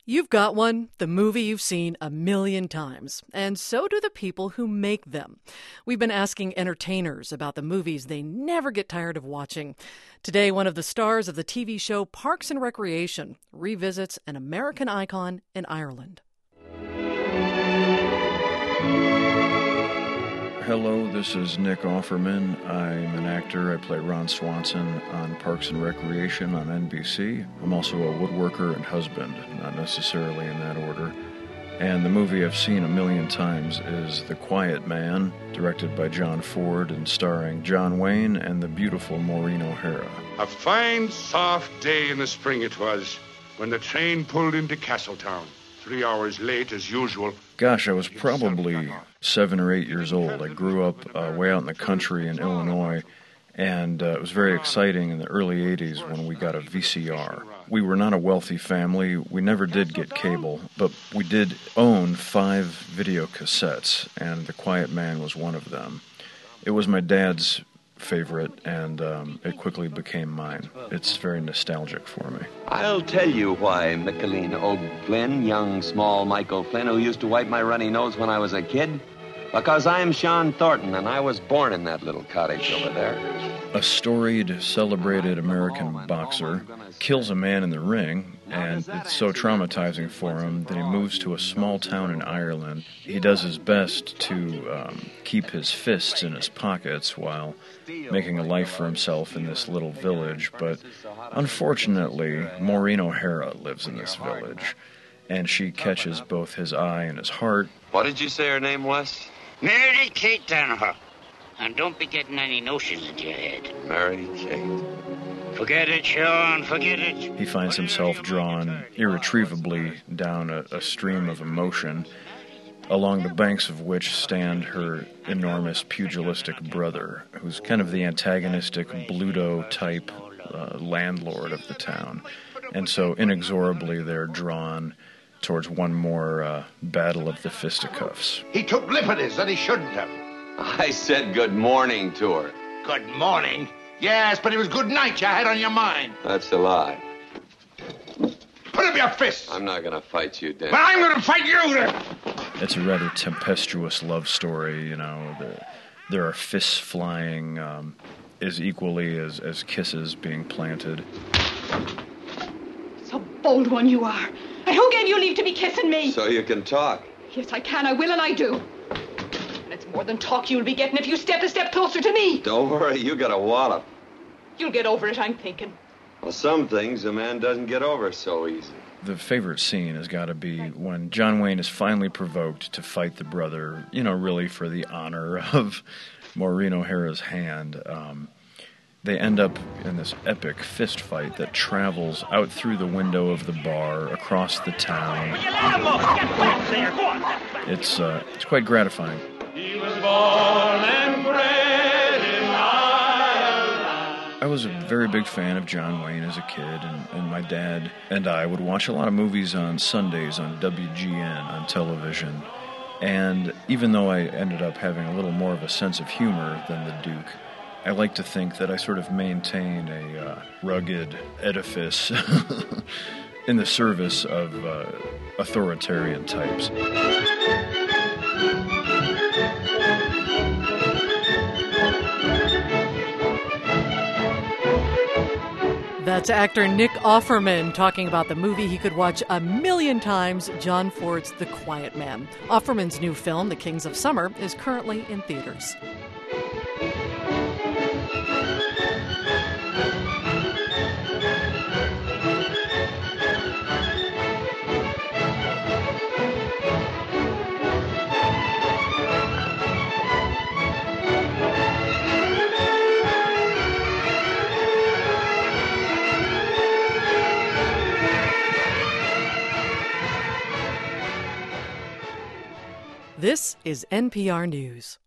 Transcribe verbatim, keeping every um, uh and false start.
You've got one, the movie you've seen a million times, and so do the people who make them. We've been asking entertainers about the movies they never get tired of watching. Today, one of the stars of the T V show Parks and Recreation revisits an American icon in Ireland. Hello, this is Nick Offerman. I'm an actor. I play Ron Swanson on Parks and Recreation on N B C. I'm also a woodworker and husband, not necessarily in that order. And the movie I've seen a million times is The Quiet Man, directed by John Ford and starring John Wayne and the beautiful Maureen O'Hara. A fine, soft day in the spring it was when the train pulled into Castletown. Three hours late, as usual. Gosh, I was probably seven or eight years old. I grew up uh, way out in the country in Illinois, and uh, it was very exciting in the early eighties when we got a V C R. We were not a wealthy family. We never did get cable, but we did own five video cassettes, and The Quiet Man was one of them. It was my dad's favorite, and um, it quickly became mine. It's very nostalgic for me. I'll tell you why Micheline O'Flynn, young, small Michael Flynn, who used to wipe my runny nose when I was a kid. Because I'm Sean Thornton, and I was born in that little cottage over there. A storied, celebrated American boxer kills a man in the ring, and it's so traumatizing for him that he moves to a small town in Ireland. He does his best to um, keep his fists in his pockets while making a life for himself in this little village, but unfortunately, Maureen O'Hara lives in this village, and she catches both his eye and his heart. What did you say her name was? Mary Kate Danaher. And don't be getting any notions into your head. Mary Kate. Forget it, Sean, forget it. He finds himself drawn irretrievably down a, a stream of emotion, along the banks of which stand her enormous pugilistic brother, who's kind of the antagonistic Bluto-type uh, landlord of the town. And so inexorably they're drawn towards one more uh, battle of the fisticuffs. He took liberties that he shouldn't have. I said good morning to her. Good morning. Yes, but it was good night you had on your mind. That's a lie. Put up your fists. I'm not going to fight you, Dan. But I'm going to fight you then. It's a rather tempestuous love story, you know. The, there are fists flying um, as equally as, as kisses being planted. So bold one you are. And who gave you leave to be kissing me? So you can talk. Yes, I can, I will, and I do. And it's more than talk you'll be getting if you step a step closer to me. Don't worry, you got a wallop. You'll get over it, I'm thinking. Well, some things a man doesn't get over so easy. The favorite scene has got to be when John Wayne is finally provoked to fight the brother, you know, really for the honor of Maureen O'Hara's hand. Um, they end up in this epic fist fight that travels out through the window of the bar, across the town. It's, uh, it's quite gratifying. He was born and bred in Ireland. I was a very big fan of John Wayne as a kid, and, and my dad and I would watch a lot of movies on Sundays on W G N on television. And even though I ended up having a little more of a sense of humor than the Duke, I like to think that I sort of maintain a uh, rugged edifice in the service of uh, authoritarian types. That's actor Nick Offerman talking about the movie he could watch a million times, John Ford's The Quiet Man. Offerman's new film, The Kings of Summer, is currently in theaters. This is N P R News.